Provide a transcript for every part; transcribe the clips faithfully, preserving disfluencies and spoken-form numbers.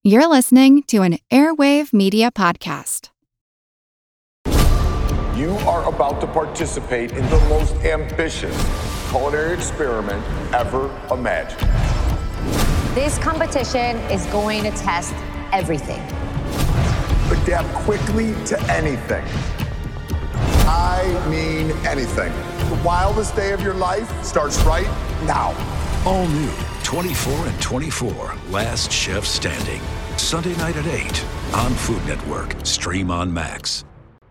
You're listening to an Airwave Media Podcast. You are about to participate in the most ambitious culinary experiment ever imagined. This competition is going to test everything. Adapt quickly to anything. I mean anything. The wildest day of your life starts right now. All new, twenty-four and twenty-four, Last Chef Standing. Sunday night at eight on Food Network. Stream on Max.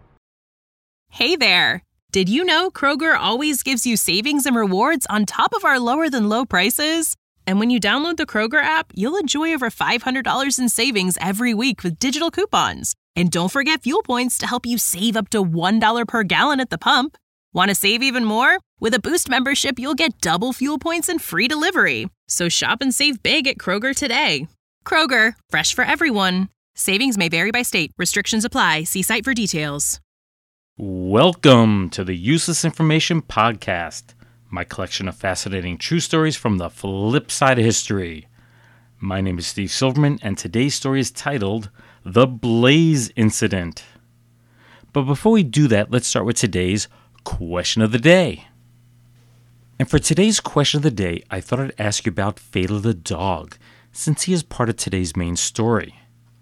Hey there. Did you know Kroger always gives you savings and rewards on top of our lower than low prices? And when you download the Kroger app, you'll enjoy over five hundred dollars in savings every week with digital coupons. And don't forget fuel points to help you save up to one dollar per gallon at the pump. Want to save even more? With a Boost membership, you'll get double fuel points and free delivery. So shop and save big at Kroger today. Kroger, fresh for everyone. Savings may vary by state. Restrictions apply. See site for details. Welcome to the Useless Information Podcast, my collection of fascinating true stories from the flip side of history. My name is Steve Silverman, and today's story is titled The Blaze Incident. But before we do that, let's start with today's question of the day. And for today's question of the day, I thought I'd ask you about Fela the dog, since he is part of today's main story.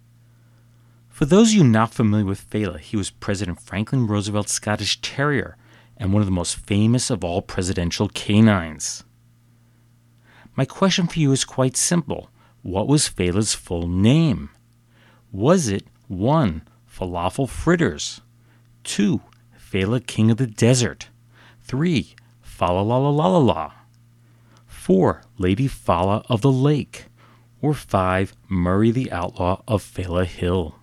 For those of you not familiar with Fela, he was President Franklin Roosevelt's Scottish Terrier and one of the most famous of all presidential canines. My question for you is quite simple. What was Fela's full name? Was it one. Falafel Fritters, two. Fela King of the Desert, three. Fala La La La La La, four. Lady Fala of the Lake, or five. Murray the Outlaw of Fela Hill?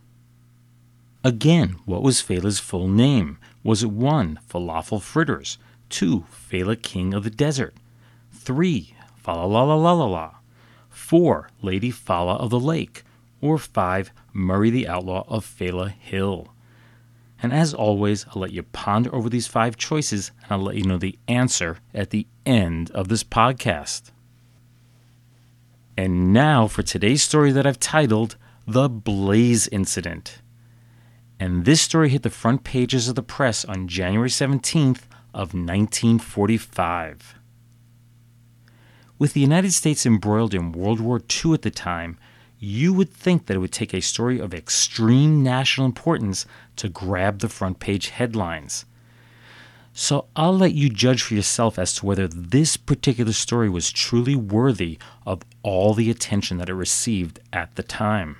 Again, what was Fela's full name? Was it one. Falafel Fritters, two. Fela King of the Desert, three. Fala La La La La La, four. Lady Fala of the Lake, or five. Murray the Outlaw of Fela Hill? And as always, I'll let you ponder over these five choices, and I'll let you know the answer at the end of this podcast. And now for today's story that I've titled The Blaze Incident. And this story hit the front pages of the press on January seventeenth of nineteen forty-five. With the United States embroiled in World War Two at the time, you would think that it would take a story of extreme national importance to grab the front page headlines. So I'll let you judge for yourself as to whether this particular story was truly worthy of all the attention that it received at the time.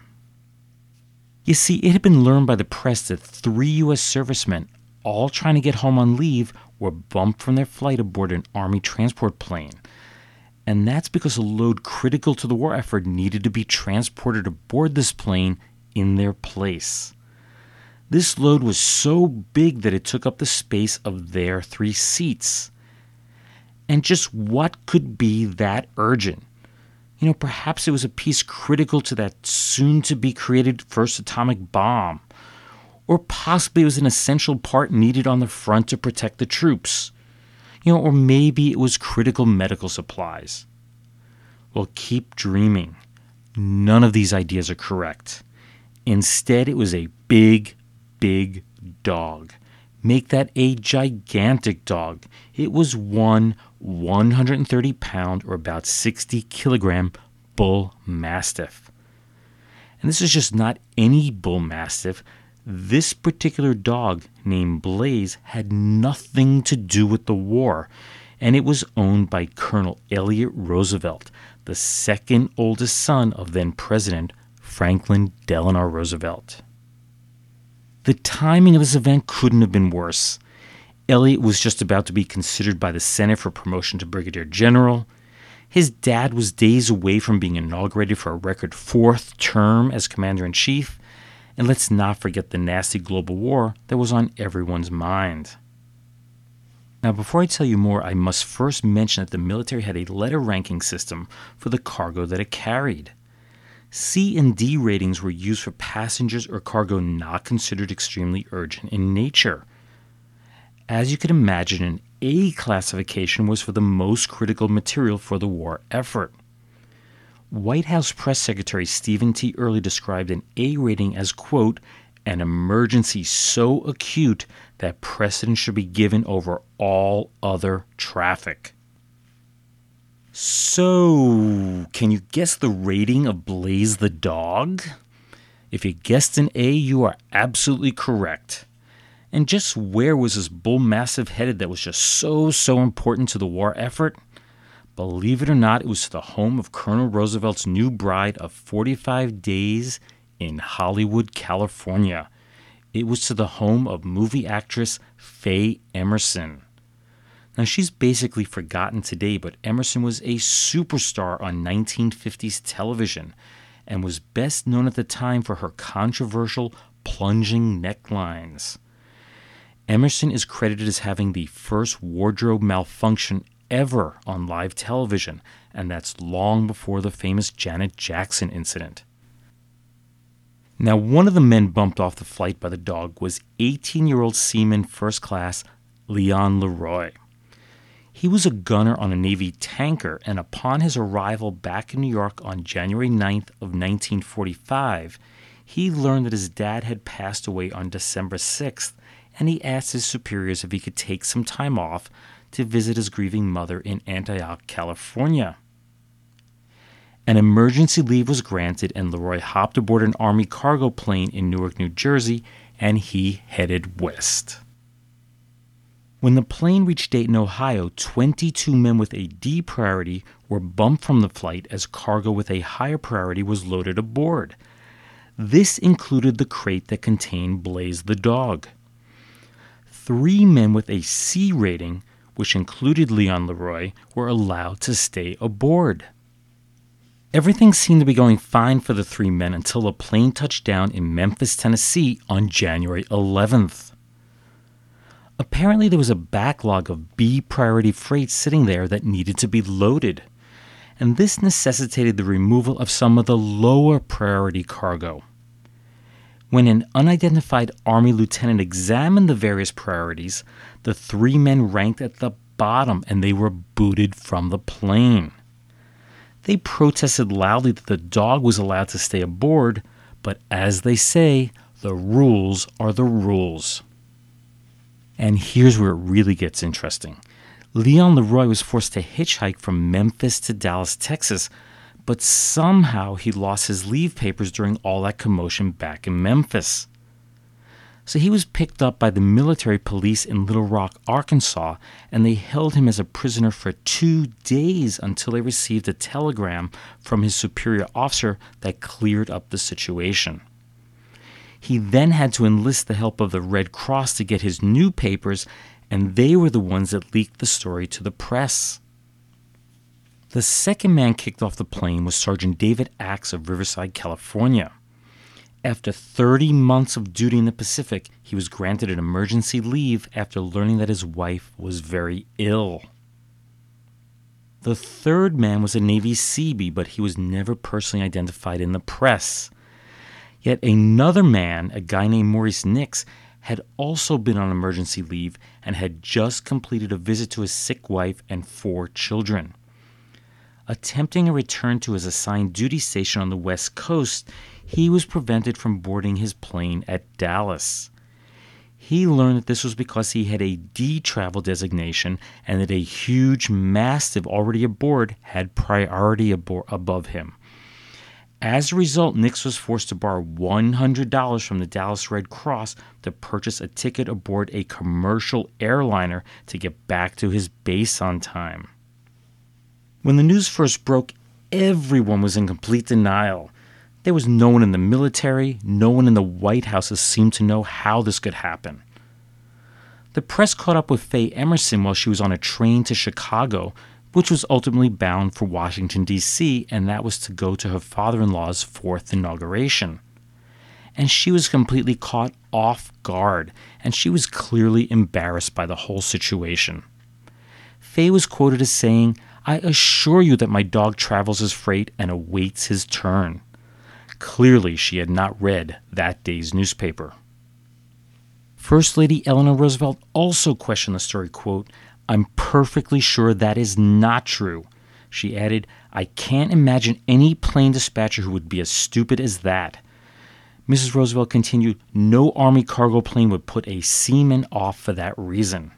You see, it had been learned by the press that three U S servicemen, all trying to get home on leave, were bumped from their flight aboard an Army transport plane. And that's because a load critical to the war effort needed to be transported aboard this plane in their place. This load was so big that it took up the space of their three seats. And just what could be that urgent? You know, perhaps it was a piece critical to that soon-to-be-created first atomic bomb. Or possibly it was an essential part needed on the front to protect the troops. You know, or maybe it was critical medical supplies. Well, keep dreaming. None of these ideas are correct. Instead, it was a big, big dog. Make that a gigantic dog. It was one one hundred thirty pound or about sixty kilogram bull mastiff. And this is just not any bull mastiff. This particular dog, named Blaze, had nothing to do with the war, and it was owned by Colonel Elliott Roosevelt, the second oldest son of then-President Franklin Delano Roosevelt. The timing of this event couldn't have been worse. Elliott was just about to be considered by the Senate for promotion to brigadier general. His dad was days away from being inaugurated for a record fourth term as commander-in-chief. And let's not forget the nasty global war that was on everyone's mind. Now, before I tell you more, I must first mention that the military had a letter ranking system for the cargo that it carried. C and D ratings were used for passengers or cargo not considered extremely urgent in nature. As you can imagine, an A classification was for the most critical material for the war effort. White House Press Secretary Stephen T. Early described an A rating as, quote, an emergency so acute that precedence should be given over all other traffic. So, can you guess the rating of Blaze the dog? If you guessed an A, you are absolutely correct. And just where was this bull mastiff headed that was just so, so important to the war effort? Believe it or not, it was to the home of Colonel Roosevelt's new bride of forty-five days in Hollywood, California. It was to the home of movie actress Faye Emerson. Now, she's basically forgotten today, but Emerson was a superstar on nineteen fifties television and was best known at the time for her controversial plunging necklines. Emerson is credited as having the first wardrobe malfunction ever on live television, and that's long before the famous Janet Jackson incident. Now, one of the men bumped off the flight by the dog was eighteen-year-old Seaman First Class Leon Leroy. He was a gunner on a Navy tanker, and upon his arrival back in New York on January ninth of nineteen forty-five, he learned that his dad had passed away on December sixth, and he asked his superiors if he could take some time off to visit his grieving mother in Antioch, California. An emergency leave was granted, and Leroy hopped aboard an Army cargo plane in Newark, New Jersey, and he headed west. When the plane reached Dayton, Ohio, twenty-two men with a D priority were bumped from the flight as cargo with a higher priority was loaded aboard. This included the crate that contained Blaze the dog. Three men with a C rating, which included Leon Leroy, were allowed to stay aboard. Everything seemed to be going fine for the three men until the plane touched down in Memphis, Tennessee on January eleventh. Apparently there was a backlog of B priority freight sitting there that needed to be loaded, and this necessitated the removal of some of the lower priority cargo. When an unidentified Army lieutenant examined the various priorities, the three men ranked at the bottom and they were booted from the plane. They protested loudly that the dog was allowed to stay aboard, but as they say, the rules are the rules. And here's where it really gets interesting. Leon Leroy was forced to hitchhike from Memphis to Dallas, Texas, but somehow he lost his leave papers during all that commotion back in Memphis. So he was picked up by the military police in Little Rock, Arkansas, and they held him as a prisoner for two days until they received a telegram from his superior officer that cleared up the situation. He then had to enlist the help of the Red Cross to get his new papers, and they were the ones that leaked the story to the press. The second man kicked off the plane was Sergeant David Axe of Riverside, California. After thirty months of duty in the Pacific, he was granted an emergency leave after learning that his wife was very ill. The third man was a Navy Seabee, but he was never personally identified in the press. Yet another man, a guy named Maurice Nix, had also been on emergency leave and had just completed a visit to his sick wife and four children. Attempting a return to his assigned duty station on the West Coast, he was prevented from boarding his plane at Dallas. He learned that this was because he had a D travel designation and that a huge mastiff already aboard had priority abo- above him. As a result, Nix was forced to borrow one hundred dollars from the Dallas Red Cross to purchase a ticket aboard a commercial airliner to get back to his base on time. When the news first broke, everyone was in complete denial. There was no one in the military, no one in the White House that seemed to know how this could happen. The press caught up with Faye Emerson while she was on a train to Chicago, which was ultimately bound for Washington, D C, and that was to go to her father-in-law's fourth inauguration. And she was completely caught off guard, and she was clearly embarrassed by the whole situation. Faye was quoted as saying, "I assure you that my dog travels as freight and awaits his turn." Clearly, she had not read that day's newspaper. First Lady Eleanor Roosevelt also questioned the story, quote, "I'm perfectly sure that is not true. She added, "I can't imagine any plane dispatcher who would be as stupid as that." Missus Roosevelt continued, "No Army cargo plane would put a seaman off for that reason."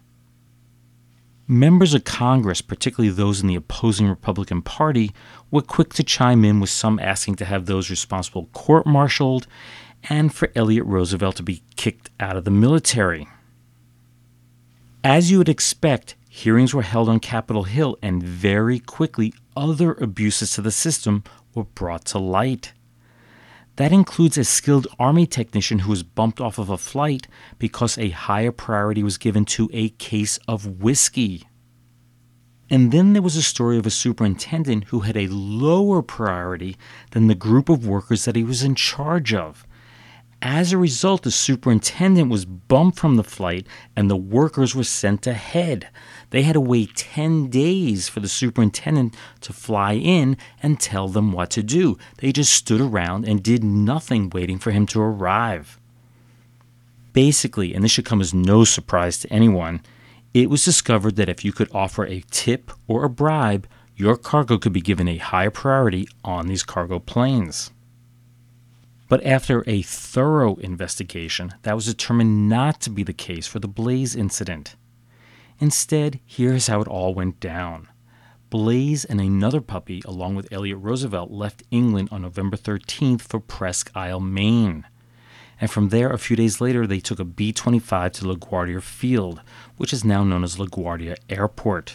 Members of Congress, particularly those in the opposing Republican Party, were quick to chime in, with some asking to have those responsible court-martialed and for Elliott Roosevelt to be kicked out of the military. As you would expect, hearings were held on Capitol Hill, and very quickly other abuses to the system were brought to light. That includes a skilled Army technician who was bumped off of a flight because a higher priority was given to a case of whiskey. And then there was a story of a superintendent who had a lower priority than the group of workers that he was in charge of. As a result, the superintendent was bumped from the flight and the workers were sent ahead. They had to wait ten days for the superintendent to fly in and tell them what to do. They just stood around and did nothing waiting for him to arrive. Basically, and this should come as no surprise to anyone, it was discovered that if you could offer a tip or a bribe, your cargo could be given a higher priority on these cargo planes. But after a thorough investigation, that was determined not to be the case for the Blaze incident. Instead, here's how it all went down. Blaze and another puppy, along with Elliott Roosevelt, left England on November thirteenth for Presque Isle, Maine. And from there, a few days later, they took a B twenty-five to LaGuardia Field, which is now known as LaGuardia Airport.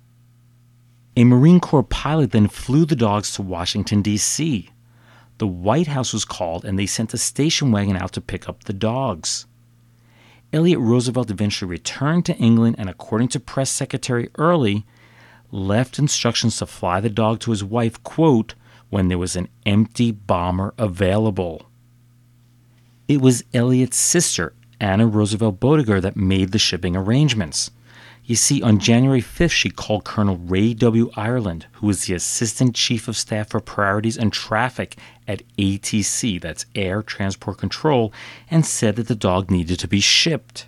A Marine Corps pilot then flew the dogs to Washington, D C The White House was called, and they sent a station wagon out to pick up the dogs. Elliott Roosevelt eventually returned to England and, according to Press Secretary Early, left instructions to fly the dog to his wife, quote, when there was an empty bomber available. It was Elliott's sister, Anna Roosevelt Boediger, that made the shipping arrangements. You see, on January fifth, she called Colonel Ray W. Ireland, who was the Assistant Chief of Staff for Priorities and Traffic at A T C, that's Air Transport Control, and said that the dog needed to be shipped.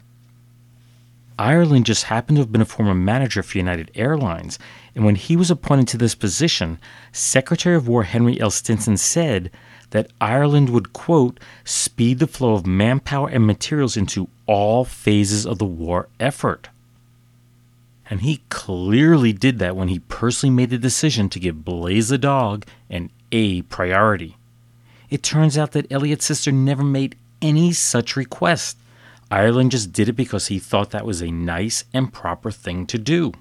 Ireland just happened to have been a former manager for United Airlines, and when he was appointed to this position, Secretary of War Henry L. Stinson said that Ireland would, quote, speed the flow of manpower and materials into all phases of the war effort. And he clearly did that when he personally made the decision to give Blaze the dog an A priority. It turns out that Elliott's sister never made any such request. Ireland just did it because he thought that was a nice and proper thing to do.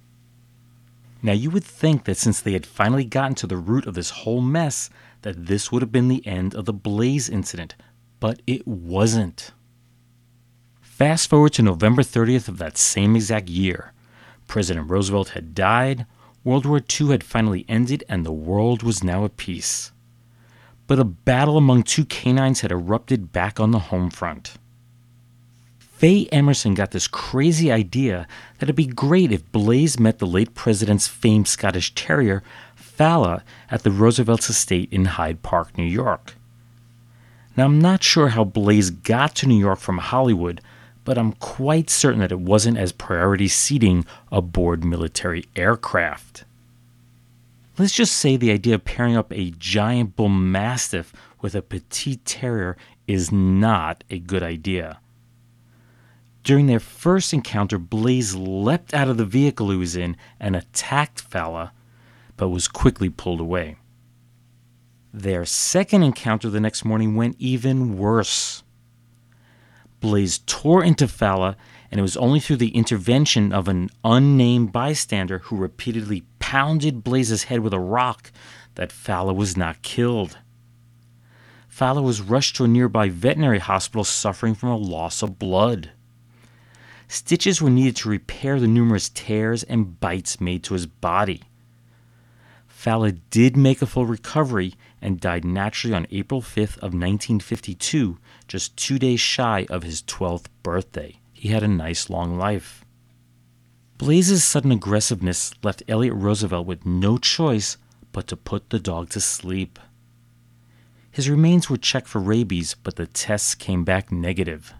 Now you would think that since they had finally gotten to the root of this whole mess, that this would have been the end of the Blaze incident, but it wasn't. Fast forward to November thirtieth of that same exact year. President Roosevelt had died, World War Two had finally ended, and the world was now at peace. But a battle among two canines had erupted back on the home front. Faye Emerson got this crazy idea that it'd be great if Blaze met the late president's famed Scottish Terrier, Fala, at the Roosevelt's estate in Hyde Park, New York. Now, I'm not sure how Blaze got to New York from Hollywood, but I'm quite certain that it wasn't as priority seating aboard military aircraft. Let's just say the idea of pairing up a giant bull mastiff with a petite terrier is not a good idea. During their first encounter, Blaze leapt out of the vehicle he was in and attacked Fala, but was quickly pulled away. Their second encounter the next morning went even worse. Blaze tore into Fala, and it was only through the intervention of an unnamed bystander who repeatedly pounded Blaze's head with a rock that Fala was not killed. Fala was rushed to a nearby veterinary hospital suffering from a loss of blood. Stitches were needed to repair the numerous tears and bites made to his body. Fala did make a full recovery and died naturally on April fifth of nineteen fifty-two, just two days shy of his twelfth birthday. He had a nice long life. Blaze's sudden aggressiveness left Elliott Roosevelt with no choice but to put the dog to sleep. His remains were checked for rabies, but the tests came back negative.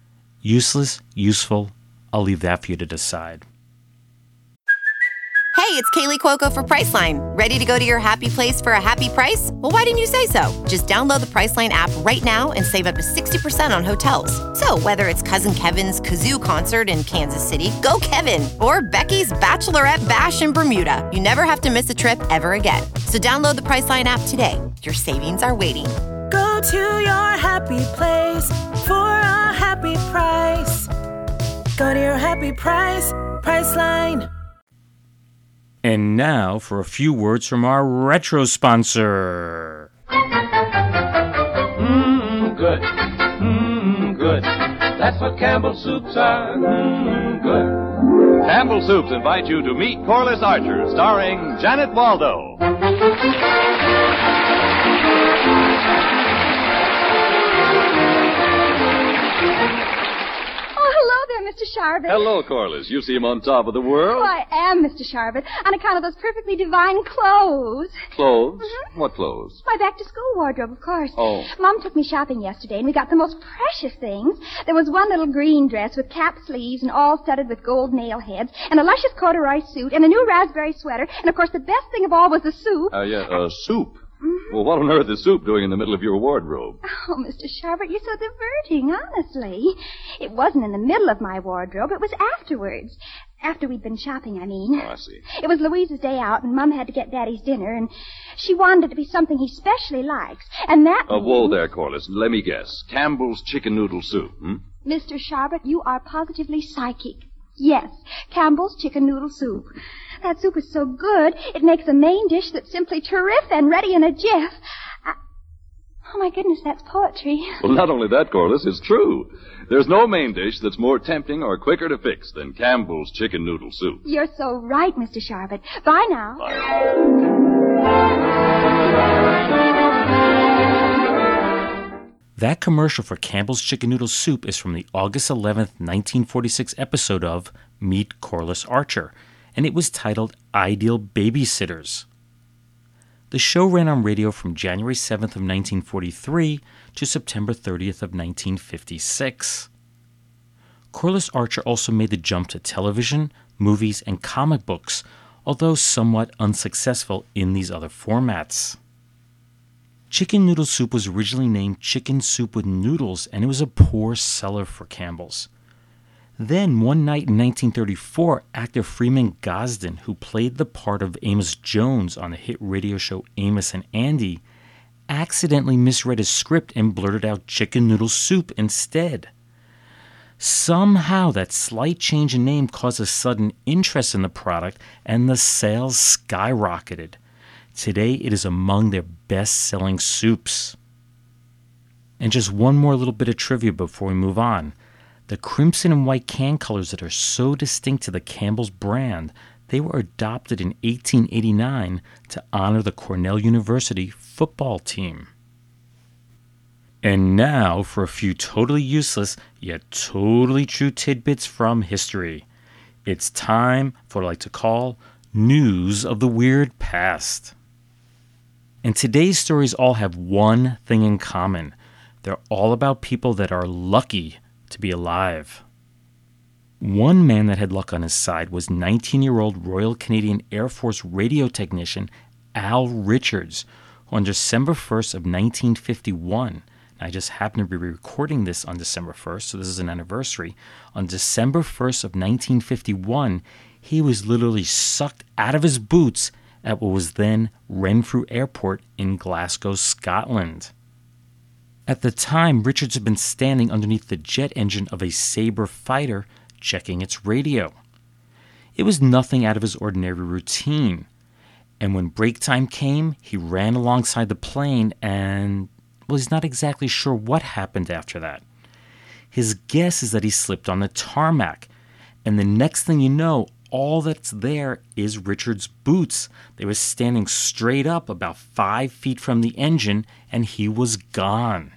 Useless, useful, I'll leave that for you to decide. Hey, it's Kaylee Cuoco for Priceline. Ready to go to your happy place for a happy price? Well, why didn't you say so? Just download the Priceline app right now and save up to sixty percent on hotels. So whether it's Cousin Kevin's Kazoo Concert in Kansas City, go Kevin, or Becky's Bachelorette Bash in Bermuda, you never have to miss a trip ever again. So download the Priceline app today. Your savings are waiting. Go to your happy place for a happy price. Go to your happy price, Priceline. And now for a few words from our retro sponsor. Mmm, good. Mmm, good. That's what Campbell Soups are. Mmm, good. Campbell Soups invite you to meet Corliss Archer, starring Janet Waldo. Mister Sharvett. Hello, Corliss. You seem on top of the world. Oh, I am, Mister Sharvett, on account of those perfectly divine clothes. Clothes? Mm-hmm. What clothes? My back-to-school wardrobe, of course. Oh. Mom took me shopping yesterday, and we got the most precious things. There was one little green dress with cap sleeves and all studded with gold nail heads, and a luscious corduroy suit, and a new raspberry sweater, and, of course, the best thing of all was the soup. Uh, yeah, uh, soup. Mm-hmm. Well, what on earth is soup doing in the middle of your wardrobe? Oh, Mister Sharvett, you're so diverting, honestly. It wasn't in the middle of my wardrobe. It was afterwards. After we'd been shopping, I mean. Oh, I see. It was Louise's day out, and Mom had to get Daddy's dinner, and she wanted it to be something he specially likes. And that Uh, means... whoa there, Corliss. Let me guess. Campbell's chicken noodle soup, hmm? Mister Sharvett, you are positively psychic. Yes, Campbell's chicken noodle soup. That soup is so good, it makes a main dish that's simply terrific and ready in a jiff. I... Oh, my goodness, that's poetry. Well, not only that, Corliss, it's true. There's no main dish that's more tempting or quicker to fix than Campbell's chicken noodle soup. You're so right, Mister Sharvett. Bye now. Bye. That commercial for Campbell's Chicken Noodle Soup is from the August eleventh, nineteen forty-six episode of Meet Corliss Archer, and it was titled Ideal Babysitters. The show ran on radio from January seventh of nineteen forty-three to September thirtieth of nineteen fifty-six. Corliss Archer also made the jump to television, movies, and comic books, although somewhat unsuccessful in these other formats. Chicken noodle soup was originally named Chicken Soup with Noodles, and it was a poor seller for Campbell's. Then, one night in nineteen thirty-four, actor Freeman Gosden, who played the part of Amos Jones on the hit radio show Amos and Andy, accidentally misread his script and blurted out chicken noodle soup instead. Somehow, that slight change in name caused a sudden interest in the product, and the sales skyrocketed. Today, it is among their best-selling soups. And just one more little bit of trivia before we move on. The crimson and white can colors that are so distinct to the Campbell's brand, they were adopted in eighteen eighty-nine to honor the Cornell University football team. And now for a few totally useless yet totally true tidbits from history. It's time for what I like to call News of the Weird Past. And today's stories all have one thing in common. They're all about people that are lucky to be alive. One man that had luck on his side was nineteen-year-old Royal Canadian Air Force radio technician Al Richards, who on December first of nineteen fifty-one, I just happen to be recording this on December first, so this is an anniversary. On December first of nineteen fifty-one, he was literally sucked out of his boots at what was then Renfrew Airport in Glasgow, Scotland. At the time, Richards had been standing underneath the jet engine of a Sabre fighter, checking its radio. It was nothing out of his ordinary routine, and when break time came, he ran alongside the plane and, well, he's not exactly sure what happened after that. His guess is that he slipped on the tarmac, and the next thing you know, all that's there is Richard's boots. They were standing straight up about five feet from the engine, and he was gone.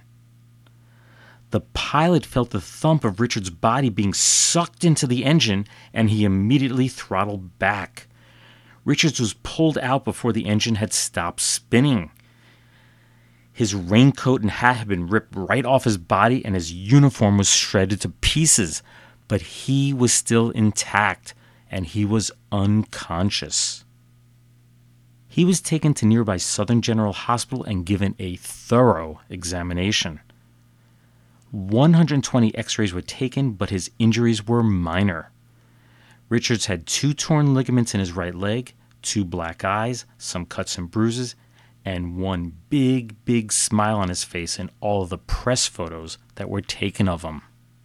The pilot felt the thump of Richard's body being sucked into the engine, and he immediately throttled back. Richards was pulled out before the engine had stopped spinning. His raincoat and hat had been ripped right off his body, and his uniform was shredded to pieces, but he was still intact, and he was unconscious. He was taken to nearby Southern General Hospital and given a thorough examination. one hundred twenty x-rays were taken, but his injuries were minor. Richards had two torn ligaments in his right leg, two black eyes, some cuts and bruises, and one big, big smile on his face in all of the press photos that were taken of him.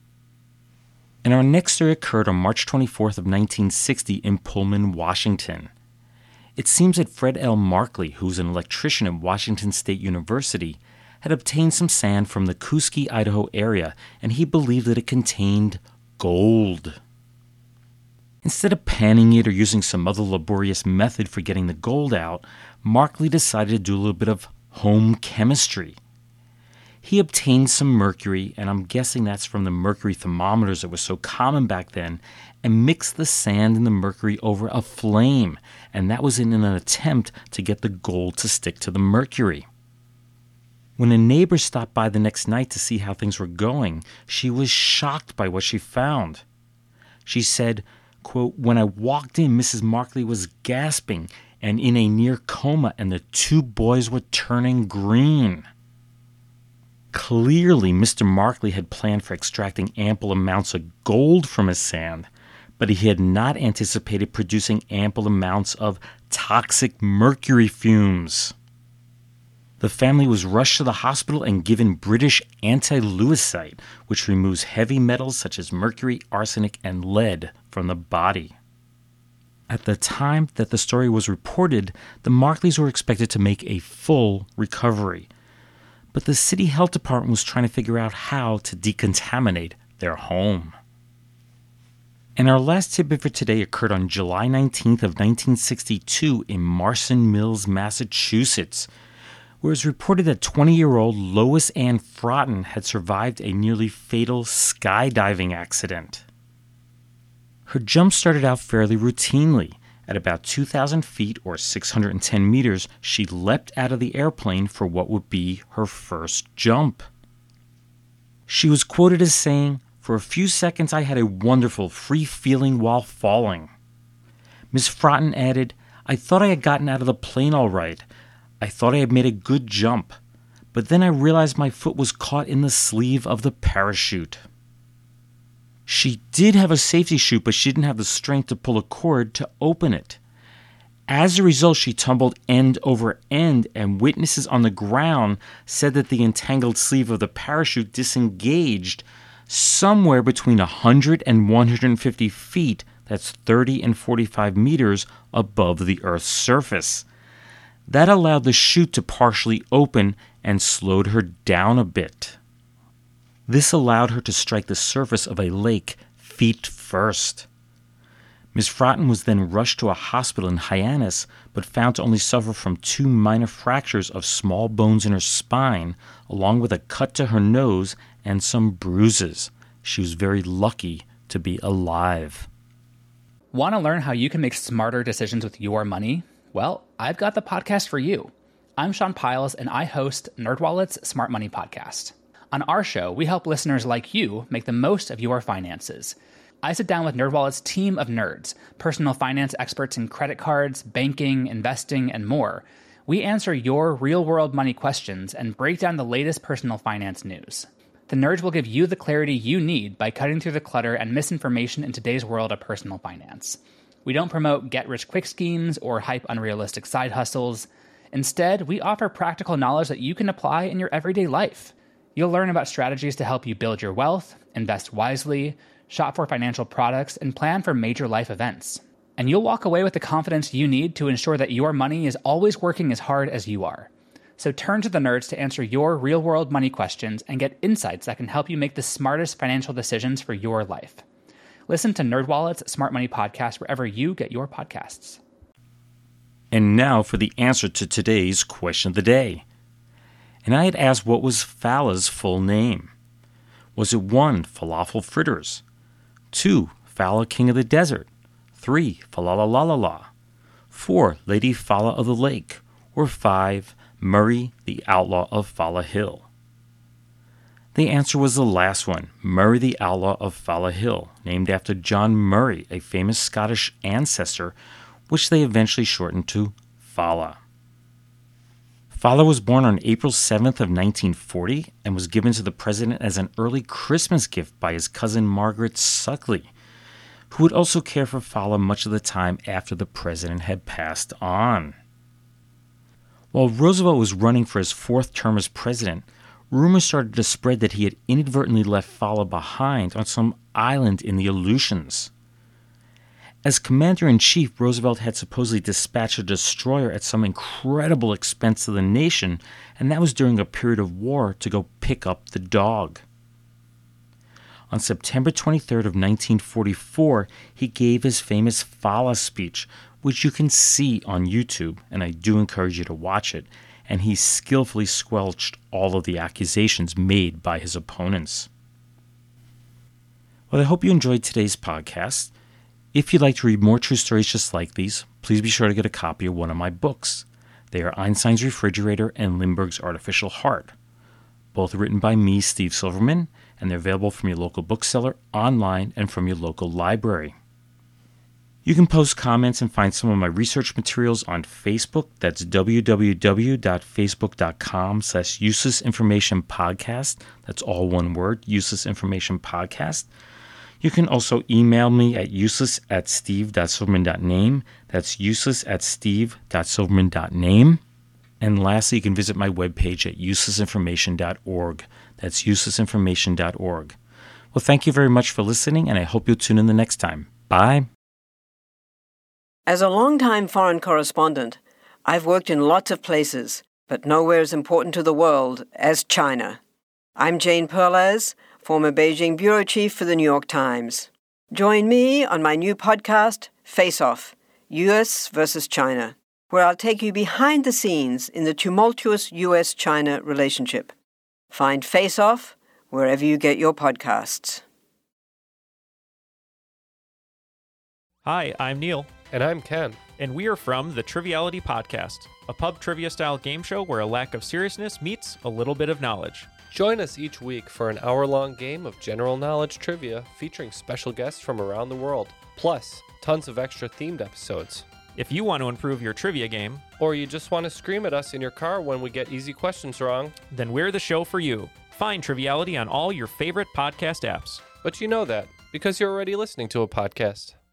And our next story occurred on March twenty-fourth of nineteen sixty in Pullman, Washington. It seems that Fred L. Markley, who was an electrician at Washington State University, had obtained some sand from the Kooskia, Idaho area, and he believed that it contained gold. Instead of panning it or using some other laborious method for getting the gold out, Markley decided to do a little bit of home chemistry. He obtained some mercury, and I'm guessing that's from the mercury thermometers that were so common back then, and mixed the sand and the mercury over a flame, and that was in an attempt to get the gold to stick to the mercury. When a neighbor stopped by the next night to see how things were going, she was shocked by what she found. She said, quote, "When I walked in, Missus Markley was gasping and in a near coma, and the two boys were turning green." Clearly, Mister Markley had planned for extracting ample amounts of gold from his sand, but he had not anticipated producing ample amounts of toxic mercury fumes. The family was rushed to the hospital and given British anti-lewisite, which removes heavy metals such as mercury, arsenic, and lead from the body. At the time that the story was reported, the Markleys were expected to make a full recovery, but the city health department was trying to figure out how to decontaminate their home. And our last tidbit for today occurred on July nineteenth of nineteen sixty-two in Marston Mills, Massachusetts, where it was reported that twenty-year-old Lois Ann Frotton had survived a nearly fatal skydiving accident. Her jump started out fairly routinely. At about two thousand feet or six hundred ten meters, she leapt out of the airplane for what would be her first jump. She was quoted as saying, "For a few seconds I had a wonderful, free feeling while falling." Miss Frotton added, "I thought I had gotten out of the plane all right. I thought I had made a good jump, but then I realized my foot was caught in the sleeve of the parachute." She did have a safety chute, but she didn't have the strength to pull a cord to open it. As a result, she tumbled end over end, and witnesses on the ground said that the entangled sleeve of the parachute disengaged somewhere between one hundred and one hundred fifty feet, that's thirty and forty-five meters, above the Earth's surface. That allowed the chute to partially open and slowed her down a bit. This allowed her to strike the surface of a lake feet first. Miss Frotton was then rushed to a hospital in Hyannis, but found to only suffer from two minor fractures of small bones in her spine, along with a cut to her nose and some bruises. She was very lucky to be alive. Want to learn how you can make smarter decisions with your money? Well, I've got the podcast for you. I'm Sean Piles, and I host NerdWallet's Smart Money Podcast. On our show, we help listeners like you make the most of your finances. I sit down with NerdWallet's team of nerds, personal finance experts in credit cards, banking, investing, and more. We answer your real-world money questions and break down the latest personal finance news. The nerds will give you the clarity you need by cutting through the clutter and misinformation in today's world of personal finance. We don't promote get-rich-quick schemes or hype unrealistic side hustles. Instead, we offer practical knowledge that you can apply in your everyday life. You'll learn about strategies to help you build your wealth, invest wisely, shop for financial products, and plan for major life events. And you'll walk away with the confidence you need to ensure that your money is always working as hard as you are. So turn to the nerds to answer your real-world money questions and get insights that can help you make the smartest financial decisions for your life. Listen to NerdWallet's Smart Money Podcast wherever you get your podcasts. And now for the answer to today's question of the day. And I had asked what was Fala's full name. Was it one, Falafel Fritters, two, Fala King of the Desert, three, Falalalalala, four, Lady Fala of the Lake, or five, Murray, the Outlaw of Fala Hill? The answer was the last one, Murray the Outlaw of Fala Hill, named after John Murray, a famous Scottish ancestor, which they eventually shortened to Fala. Fala was born on April seventh of nineteen forty and was given to the president as an early Christmas gift by his cousin Margaret Suckley, who would also care for Fala much of the time after the president had passed on. While Roosevelt was running for his fourth term as president, rumors started to spread that he had inadvertently left Fala behind on some island in the Aleutians. As commander-in-chief, Roosevelt had supposedly dispatched a destroyer at some incredible expense to the nation, and that was during a period of war to go pick up the dog. On September twenty-third of nineteen forty-four, he gave his famous Fala speech, which you can see on YouTube, and I do encourage you to watch it, and he skillfully squelched all of the accusations made by his opponents. Well, I hope you enjoyed today's podcast. If you'd like to read more true stories just like these, please be sure to get a copy of one of my books. They are Einstein's Refrigerator and Lindbergh's Artificial Heart. Both written by me, Steve Silverman, and they're available from your local bookseller, online, and from your local library. You can post comments and find some of my research materials on Facebook. That's www.facebook.com slash useless information podcast. That's all one word, useless information podcast. You can also email me at useless at steve.silverman.name. That's useless at steve.silverman.name. And lastly, you can visit my webpage at useless information dot org. That's useless information dot org. Well, thank you very much for listening, and I hope you'll tune in the next time. Bye. As a longtime foreign correspondent, I've worked in lots of places, but nowhere as important to the world as China. I'm Jane Perlez, former Beijing bureau chief for the New York Times. Join me on my new podcast, Face Off, U S versus China, where I'll take you behind the scenes in the tumultuous U S China relationship. Find Face Off wherever you get your podcasts. Hi, I'm Neil. And I'm Ken. And we are from the Triviality Podcast, a pub trivia-style game show where a lack of seriousness meets a little bit of knowledge. Join us each week for an hour-long game of general knowledge trivia featuring special guests from around the world, plus tons of extra themed episodes. If you want to improve your trivia game, or you just want to scream at us in your car when we get easy questions wrong, then we're the show for you. Find Triviality on all your favorite podcast apps. But you know that, because you're already listening to a podcast.